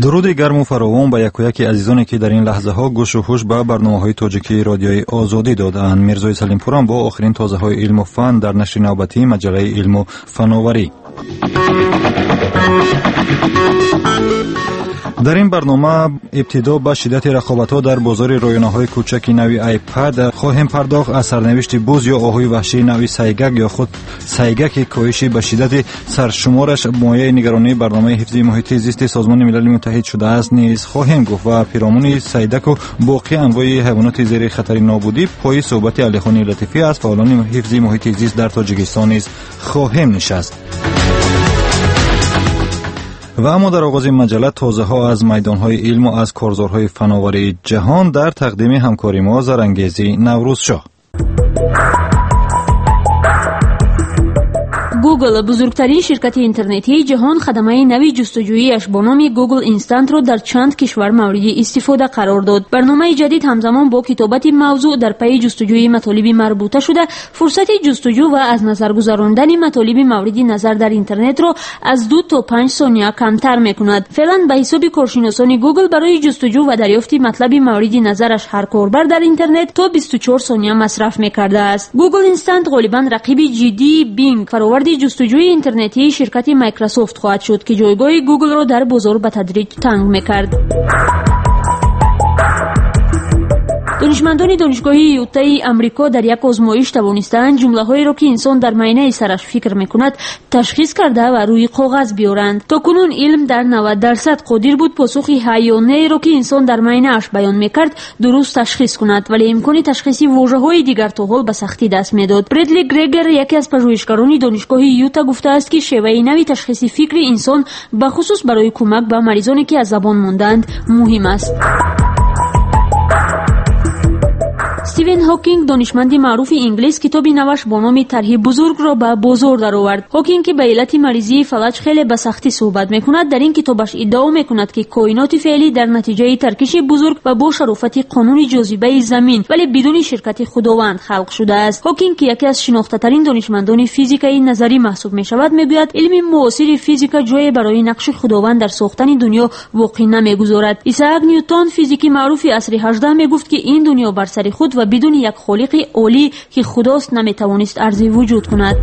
درود گرم و فراوان به یکایک عزیزانی که در این لحظه ها گوش و هوش به برنامه‌های توجیکی رادیوی آزادی دادند. میرزای سلیم پورم با آخرین تازه‌های علم و فن در نشر نوبتی مجله علم و فناوری. در این برنامه ابتدا به شدت رقابت‌ها در بازار رایانه‌های کوچک نوی آیپد خواهیم پرداخت. از سرنوشت بز یا آهوی وحشی نوی سیگک یا خود سیگک کاهشی به شدت سرشمارش مایه نگرانی برنامه حفظ محیط زیست سازمان ملل متحد شده است نیز خواهیم گفت و پیرامون سیگک و باقی انواع حیوانات زیر خطر نابودی پای صحبت علیخانی لطیفی از فعالان حفظ محیط زیست در تاجیکستان نیز خواهیم نشست. و اما در آغاز مجله تازه ها از میدانهای علم و از کارزارهای فناوری جهان در تقدیم همکاری ما زرانگیزی نوروز شاه. گوگل بزرگترین شرکت اینترنتی جهان خدمات نوی جستجویی‌اش با نام گوگل اینستنت را در چند کشور مورد استفاده قرار داد. برنامه جدید همزمان با کتابت موضوع در پی جستجوی مطالب مربوطه شده فرصت جستجو و از نظر گذراندن مطالب مورد نظر در اینترنت را از 2 تا 5 ثانیه کمتر می‌کند. فعلا به حساب کارشناسان گوگل برای جستجو و دریافت مطلب مورد نظرش هر کاربر در اینترنت تا 24 ثانیه مصرف می‌کرده است. گوگل اینستنت غالباً رقیب جدی بینگ فراورد جستجوی اینترنتی شرکت مایکروسافت خواهد شد که جایگاه گوگل را در بازار به تدریج تنگ می‌کرد. دانشمندان دانشگاه یوتای آمریکا در یک آزمایش توانستند جمله‌هایی را که انسان در معینه سرش فکر می‌کند تشخیص کرده و روی کاغذ بیارند. تاکنون علم در 90% قادر بود پاسخ حیانه‌ای را که انسان در معینه‌اش بیان می‌کرد درست تشخیص کند، ولی امکان تشخیص واژه‌های دیگر تا حال به سختی دست می‌داد. بردلی گرگر یکی از پژوهشگران دانشگاه یوتا گفته است که شیوه نوی تشخیص فکر انسان به خصوص برای کمک به مریضانی که از زبان ماندند مهم است. استیون هاکینگ دانشمند معروف انگلیس کتابی نوش با نام طرح بزرگ را به بازار درآورد. هاکینگ که به علت مریضی فلج خیلی به سختی صحبت میکند در این کتابش ادعا میکند که کائنات فعلی در نتیجه ترکش بزرگ و با شرافت قانون جاذبه زمین ولی بدون شرکت خداوند خلق شده است. هاکینگ که یکی از شناخته‌ترین دانشمندان فیزیکای نظری محسوب میشود میگوید علم معاصر فیزیک جای برای نقش خداوند در ساختن دنیا واقع نمیگذارد. ایزاک نیوتن فیزیکی معروف عصر 18 میگفت که این دنیا بر سر خود و بدون یک خالق عالی که خداست نمیتوانست ارزی وجود کند.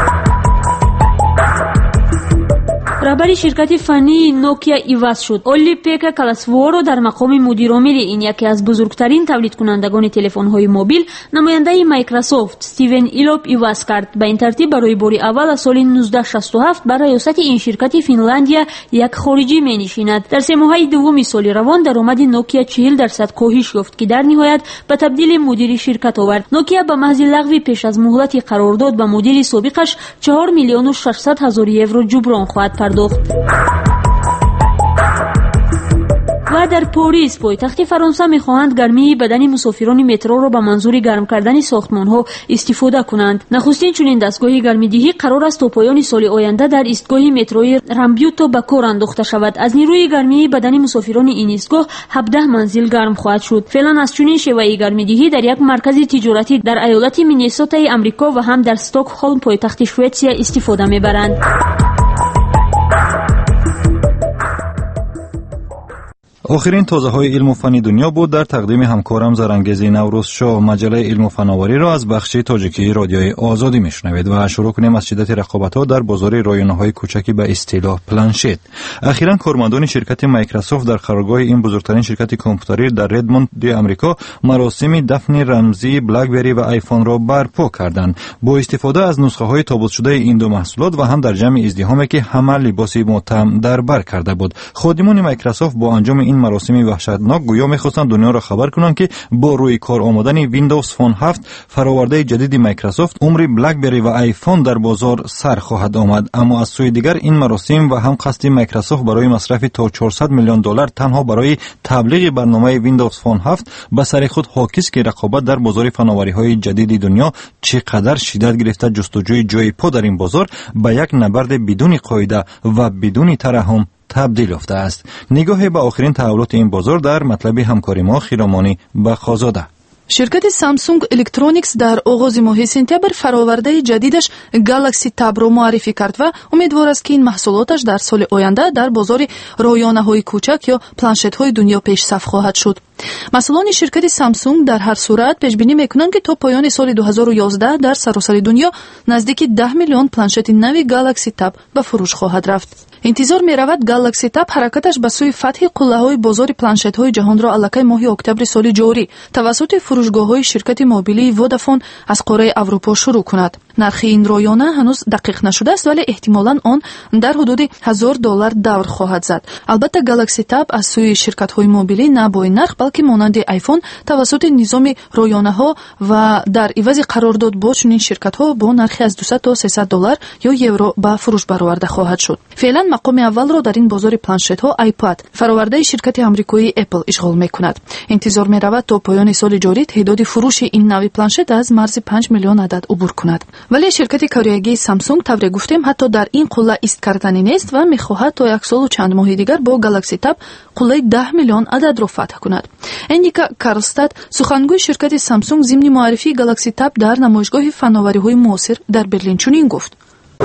رهبر شرکت فنی نوکیا عوض شد. اولی پیکا کلاسوارو در مقام مدیر عامل این یکی از بزرگترین تولید کنندگان تلفن‌های موبیل نماینده مایکروسافت استیون ایلوپ عوض کرد. به این ترتیب برای بار اول از سال 1967 بر ریاست این شرکت فنلاندیا یک خارجی می‌نشیند. در سه ماه دوم سال روان درآمد نوکیا 40% کاهش یافت که در نهایت به تبدیل مدیر شرکت آورد. نوکیا به محض لغو پیش از مهلت قرارداد به مدیر سابقش 4 میلیون و 600 هزار یورو جبران خواهد پرداخت. و در پاریس پایتخت فرانسه می‌خواهند گرمی بدن مسافران مترو را به منظور گرم کردن ساختمان‌ها استفاده کنند. نخستین چنین دستگاه گرمیدهی قرار است تا پایان سال آینده در ایستگاه متروی رامبیوتو به کار انداخته شود. از نیروی گرمی بدن مسافران این ایستگاه 17 منزل گرم خواهد شد. فعلا از چنین شیوه گرمیدهی در یک مرکز تجارتی در ایالت مینیسوتا آمریکا و هم در استکهلم پایتخت سوئیسریا استفاده می‌برند. آخرین تازه های علم و فنی دنیا بود در تقدیم همکارم زرانگیزی نوروز شاه. مجله علم و فناوری را از بخش تاجیکی رادیوی آزادی میشنوید و شروع کنیم از شدت رقابت‌ها در بازار رایانه‌های کوچکی به اصطلاح پلنشت. اخیراً کارمندان شرکت مایکروسافت در قرارگاه این بزرگترین شرکت کامپیوتری در ریدموند دی آمریکا مراسم دفن رمزی بلکبری و آیفون را برپا کردند. با استفاده از نسخه‌های تابوت شده این دو محصولات و هم در جمع ازدحامی که همه لباس متهم در بر کرده بود، خادمان مایکروسافت با انجام این مراسم وحشتناک گویا می‌خواستند دنیا را خبر کنند که با روی کار آمدن ویندوز فون 7 فراورده جدید مایکروسافت عمر بلکبری و آیفون در بازار سر خواهد آمد. اما از سوی دیگر این مراسم و هم قصد مایکروسافت برای مصرف تا 400 میلیون دلار تنها برای تبلیغ برنامه ویندوز فون 7 به سر خود حاکی است که رقابت در بازار فناوری‌های جدید دنیا چقدر شدت گرفته. جستجوی جای پا در این بازار به یک نبرد بدون قاعده و بدون ترحم تبدیل یافته است. نگاه به آخرین تحولات این بازار در مطلب همکاری ما خیرامانی بخازاده. شرکت سامسونگ الکترونیکس در آغاز ماه سپتامبر فرآورده جدیدش گالاکسی تاب را معرفی کرد و امیدوار است که این محصولاتش در سال آینده در بازار رایانه‌های کوچک یا پلنشت‌های دنیا پیش‌صف خواهد شد. مسئولان شرکت سامسونگ در هر صورت پیش بینی می‌کنند که تا پایان سال 2011 در سراسر دنیا نزدیک 10 میلیون پلنشت نوی گالاکسی تاب به فروش خواهد رفت. انتظار می‌رود گالاکسی تاب حرکتش به سوی فتح قله‌های بازار پلنشت‌های جهان را الکی ماه اکتبر سال جاری توسط فروشگاه‌های شرکت موبیلی ودافون از قاره اروپا شروع کند. نرخ این رایانه هنوز دقیق نشده است ولی احتمالاً آن در حدود $1000 دور خواهد زد. البته گالاکسی تاب از سوی شرکت‌های موبیلی نه با این نرخ بلکه مانند آیفون توسط نظام رایانه‌ها و در عوض قرارداد با چنین شرکت‌ها با نرخی از $200 تا $300 یا یورو به فروش برآورده خواهد شد. فعلا مقام اول را در این بازار پلنشت‌ها آیپد فرآورده شرکت آمریکایی اپل اشغال می‌کند. انتظار می‌رود تا پایان سال جاری تعداد فروش این نوع پلنشت از مرز 5 میلیون عدد عبور کند. ولی شرکت کره سامسونگ طوری گفتیم حتی در این قله ایست کردنی نیست و می‌خواهد تا یک سال و چند ماه دیگر با گالاکسی تاب قله 10 میلیون عدد را فتح کند. انیکا کارلستاد سخنگوی شرکت سامسونگ ضمن معرفی گالاکسی تاب در نمایشگاه فناوری‌های معاصر در برلین چنین گفت: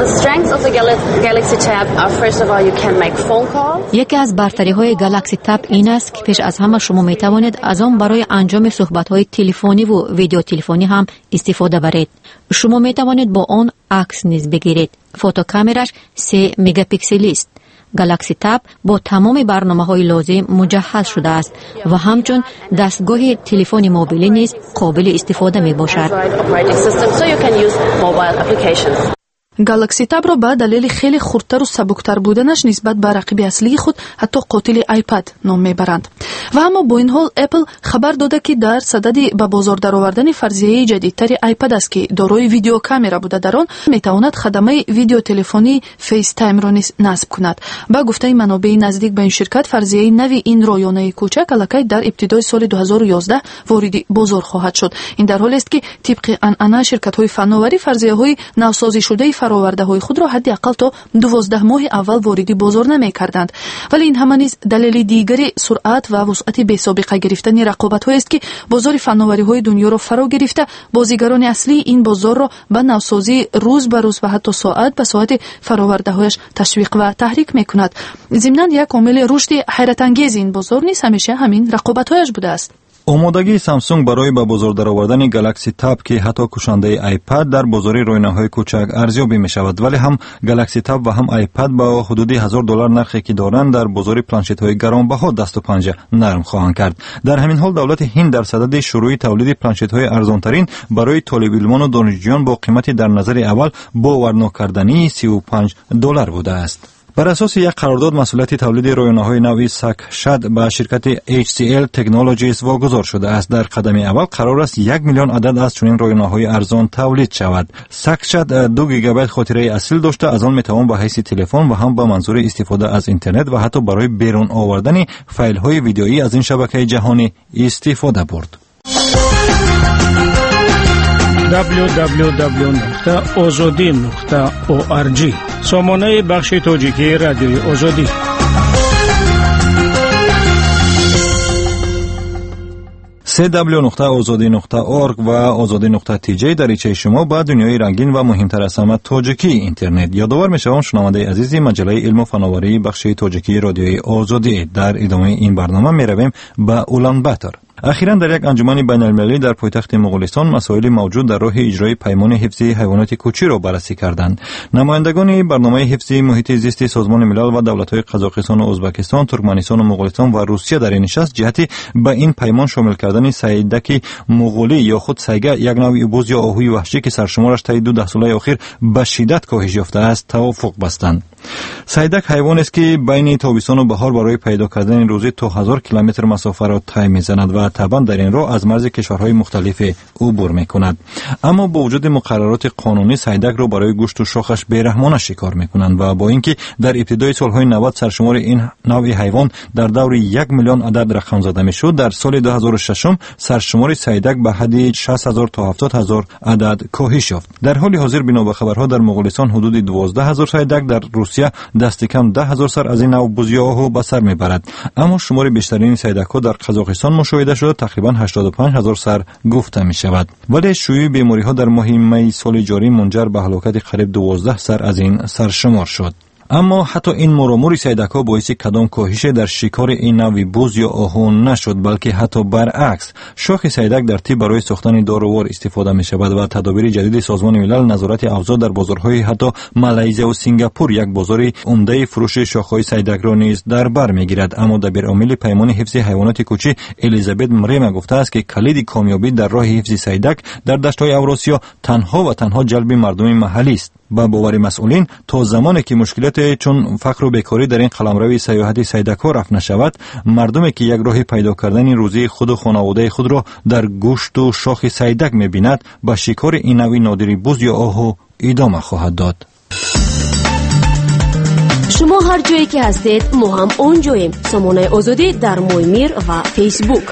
یکی از برتری‌های گالاکسی تاب این است که پیش از همه شما می‌توانید از آن برای انجام صحبت‌های تلفنی و ویدیو تلفنی هم استفاده برید. شما می‌توانید با آن عکس نیز بگیرید. فوتوکامراش 3 مگاپیکسلی است. گالاکسی تاب با تمام برنامه‌های لازم مجهز شده است و همچون دستگاه تلفن موبیلی نیز قابل استفاده می‌باشد. گالاکسی تاب را به دلیل خیلی خردتر و سبکتر بودنش نسبت به رقیب اصلی خود حتی قاتل آیپد نام میبرند. و اما با این حال اپل خبر داده که در صدد به بازار درآوردن فرضیه جدیدتر آیپد است که دارای ویدیو کامرا بوده. در آن میتواند خدمه ویدیو تلفنی فیس تایم را نصب کند. با گفته منابع نزدیک به این شرکت فرضیه نوی این رایانه کوچک الکی در ابتدای سال 2011 وارد بازار خواهد شد. این در حالی است که طبق عنعنه شرکت‌های فناوری فرضیه‌های نوسازی شده فرآورده‌های خود را حداقل تا 12 ماه اول وارد بازار نمی‌کردند. ولی این همه نیز دلیل دیگری سرعت و وسعت بی‌سابقه گرفتن رقابت‌هایی است که بازار فناوری‌های دنیا را فرا گرفته. بازیگران اصلی این بازار را به نوسازی روز به روز و حتی ساعت به ساعت فرآورده‌هایش تشویق و تحریک می‌کند. ضمناً یک عامل رشد حیرت انگیز این بازار نیز همیشه همین رقابت‌هایش بوده است. آمادگی سامسونگ برای به بازار درآوردن گالاکسی تاب که حتی کشنده آیپد در بازار رایانه‌های کوچک ارزیابی می‌شود، ولی هم گالاکسی تاب و هم آیپد با حدود $1000 نرخی که دارند در بازار پلنشت‌های گرانبها دست و پنجه نرم خواهند کرد. در همین حال دولت هند در صدد شروع تولید پلنشت‌های ارزان‌ترین برای طالب علمان و دانشجویان با قیمت در نظر اول باور نکردنی $35 بوده است. بر اساس یک قرارداد مسئولیت تولید رایانه‌های نوعی ساکشد به شرکت HCL تکنولوژیز واگذار شده است. در قدم اول قرار است 1 میلیون عدد از چنین رایانه‌های ارزان تولید شود. ساکشد 2 گیگابایت خاطره اصیل داشته، از آن میتوان به حیث تلفن و هم به منظور استفاده از اینترنت و حتی برای بیرون آوردن فایل‌های ویدئویی از این شبکه جهانی استفاده برد. www.azadi.org سامانه بخش تاجیکی رادیوی آزادی. www.azadi.org و azadi.tj دریچه شما با دنیای رنگین و مهمتر از همه تاجیکی اینترنت. یادآور می‌شوم شنونده عزیزی مجله علم و فناوری بخش تاجیکی رادیوی آزادی. در ادامه این برنامه می‌رویم به اولانباتور. اخیراً در یک انجمن بین‌المللی در پایتخت مغولستان مسائل موجود در راه اجرای پیمان حفظ حیوانات کوچی را بررسی کردند. نمایندگان برنامه حفظ محیط زیست سازمان ملل و دولت‌های قزاقستان و ازبکستان، ترکمنستان و مغولستان و روسیه در این نشست جهت به این پیمان شامل کردن سیدک مغولی یا خود سیگه، یک نوع بز یا آهوی وحشی که سرشمارش طی 2 ساله اخیر به شدت کاهش یافته است، توافق بستند. سیدک حیوانی است که بین تابستان و بهار برای پیدا کردن روزی تا 1000 کیلومتر مسافت را طی می‌زند و طبعا در این راه از مرز کشورهای مختلف عبور می‌کند. اما با وجود مقررات قانونی سیدک را برای گوشت و شاخش بی‌رحمانه شکار می‌کنند و با اینکه در ابتدای سالهای 90 سرشمار این نوع حیوان در دور 1 میلیون عدد رقم زده می‌شد، در سال 2006 سرشمار سیدک به حد 60000 تا 70000 عدد کاهش یافت. در حال حاضر بنا به خبرها در مغولستان حدود 12000 سیدک، در روسیه دست کم 10000 سر از این نوع بز یا آهو به سر می‌برد. اما شمار بیشترین سیدک‌ها در قزاقستان مشاهده شایده شده تقریبا 85,000 سر گفته می شود. ولی شیوع بیماری ها در ماه می سال جاری منجر به هلاکت قریب 12 سر از این سرشمار شد. اما حتی این مرامور سیدک‌ها باعث کدام کاهش در شکار این نوع بز یا آهو نشد، بلکه حتی برعکس. شاخ سیدک در طب برای ساختن دارووار استفاده می شود و تدابیر جدید سازمان ملل نظارت اوضاع در بازارهای حتی مالزی و سنگاپور یک بازار عمده فروش شاخهای سیدک را نیز در بر میگیرد. اما دبیرعامل پیمان حفظ حیوانات کوچی الیزابت مریما گفته است که کلید کامیابی در راه حفظ سیدک در دشت‌های اوراسیا تنها و تنها جلب مردم محلی است. با باور مسئولین تا زمانی که مشکلات چون فقر و بیکاری در این قلمرو سیاحتی سیدک‌ها رفع نشود، مردمی که یک راه پیدا کردن روزی خود و خانواده خود را در گوشت و شاخ سیدک می‌بیند، با شکار این نوع نادری بز یا آهو ادامه خواهد داد. شما هر جایی که هستید ما هم اونجاییم. سامانه آزادی در مویمیر و فیسبوک.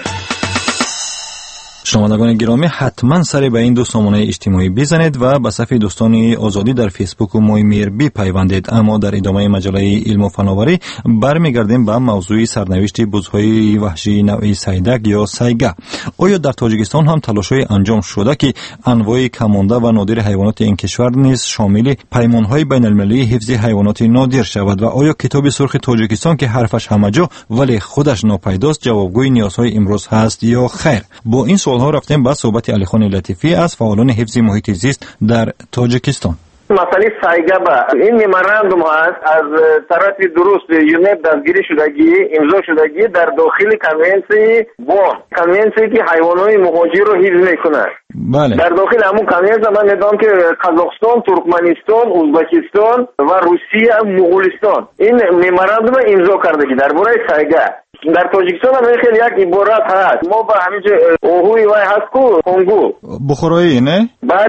شنوندگان گرامی، حتما سر به این دو سامانه اجتماعی بزنید و به صفحه دوستان آزادی در فیسبوک و مویمیر بپیوندید. اما در ادامه مجله علم و فناوری برمیگردیم به موضوع سرنوشت بزهای وحشی نوع سیدک یا سیگه. آیا در تاجیکستان هم تلاش‌های انجام شده که انواع کمانده و نادر حیوانات این کشور نیز شامل پیمان‌های بین‌المللی حفظ حیوانات نادر شود؟ و آیا کتاب سرخ تاجیکستان که حرفش همه جا ولی خودش ناپیداست جوابگوی نیازهای امروز هست یا خیر؟ با این سوال ها رفتیم با صحبت علیخان لطیفی از فعالان حفظ محیط زیست در تاجیکستان. مسئله سیگه این ممراندوم هست از طرف درست یونپ دستگیری شدگی امضا شدگی در داخل کنونسی بون، کنونسی که حیوانات مهاجر رو حفظ میکنه. بله. در داخل همون کنونسی من میدونم که قزاقستان، ترکمنستان، ازبکستان و روسیه، مغولستان این ممراندوم امضا کردگی درباره سیگه. در تاجیکستان هم خیلی یک عبارت هست، ما با همینجا اوهوی وای هست کو کنگو بخارایی نه؟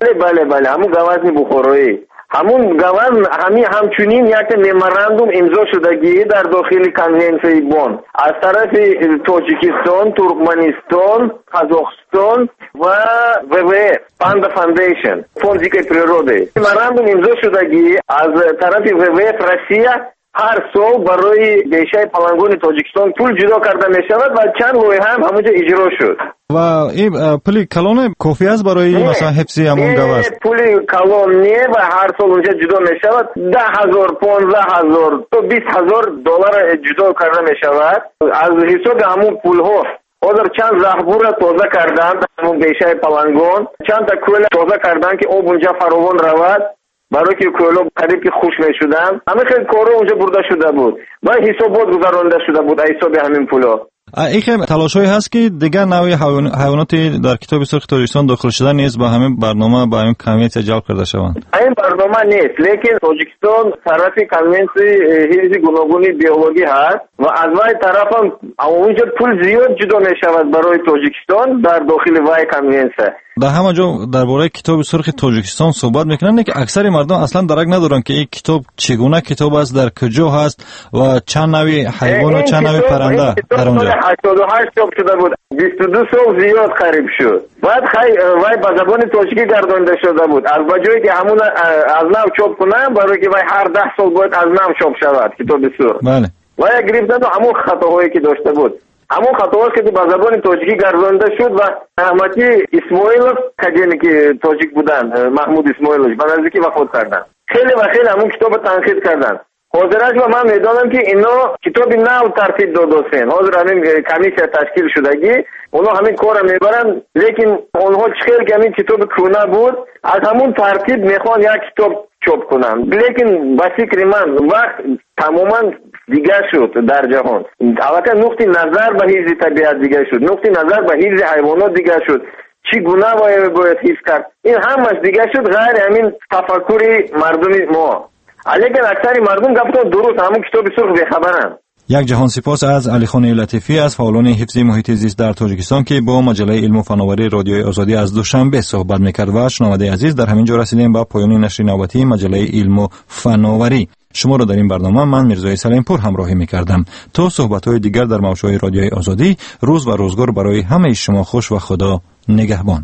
بله همون گوزن بخارایی، همون گوزن همچنین یک ممراندوم امضا شدگی در داخل کنونسی بون از طرف تاجیکستان، ترکمنستان، قزاقستان و WWF پاندا فاندیشن فوند دیکه پریروده. ممراندوم امضا شدگی از طرف WWF روسیه هر سال برای بیشه پلنگون تاجیکستان پول جدا کرده می شود و چند لایحه هم همونجا اجرا شد. و این پول کلان کافی است برای مثلا حفظ همون گوزن؟ پول کلان نه و هر سال اونجا جدا می شود 10,000 15,000 تا 20,000 دلار جدا کرده می شود از حساب همون پول ها. حاضر چند زهبور را تازه کردن همون بیشه پلنگون، چند تا کوله تازه کردن که آب اونجا فراوان رود برای که کولا قریب که خوش می شدن. همه خیلی کارو اونجا برده شده بود و حسابات گذرانده شده بود حساب همین پولا. این خیلی تلاش‌هایی هست که دیگر نوع حیواناتی در کتاب سرخ تاجیکستان داخل شده نیست با همین برنامه با همین کمیت جلب کرده شوند. این برنامه نیست، لیکن تاجیکستان طرف کمیت حفظ گوناگون بیولوژی هست و از وای طرف هم اونجا پول زیاد جدا می شود برای تاجیکستان در داخل وای کمیت. در همه جا درباره کتاب سرخ تاجیکستان صحبت میکنن که اکثر مردم اصلا درک ندارن که این کتاب چگونه کتاب است، در کجا هست و چند نوع حیوان و چند نوع پرنده در اونجا. 88 چاپ شده بود، 22 سال زیاد قریب شد. بعد وای به زبان تاجیکی گردانده شده بود. از بجایی که همون از نو چاپ کنن برای که وای هر 10 سال باید از نو چاپ شود کتاب سرخ. بله. وای گرفتن همون خطاهایی که داشته بود. همون خطاهایی که به زبان تاجیکی گردانده شد و احمدی اسماعیلوف کجانی که تاجیک بودن، محمود اسماعیلوف به نزدیکی وفات کردن. خیلی همون کتاب تنقید کردن. حاضرش و من میدانم که اینا کتاب نو ترتیب دادن. حاضر همین کمیسیه تشکیل شدگی اونا همین کار میبرن، لیکن اونها چخیر که همین کتاب کونه بود از همون ترتیب میخوان یک کتاب چاپ کنن، لیکن با فکر من وقت تماما دیگه شد در جهان. البته نقطه نظر به حفظ طبیعت دیگه شد، نقطه نظر به حفظ حیوانات دیگه شد، چی گونه باید حفظ کرد این همش دیگه شد، غیر همین تفکر مردم ما. لیکن اکثر مردم گفتن درست همون کتاب سرخ بخبرن. یک جهان سپاس از علیخان لطیفی از فعالان حفظ محیط زیست در تاجیکستان که با مجله علم و فناوری رادیوی آزادی از دوشنبه صحبت میکرد. و شنونده عزیز، در همین جا رسیدیم به پایان نشر نوبتی مجله علم و فناوری. شما را در این برنامه من میرزای سلیم پور همراهی میکردم. تا صحبت‌های دیگر در موجهای رادیوی آزادی، روز و روزگار برای همه شما خوش و خدا نگهبان.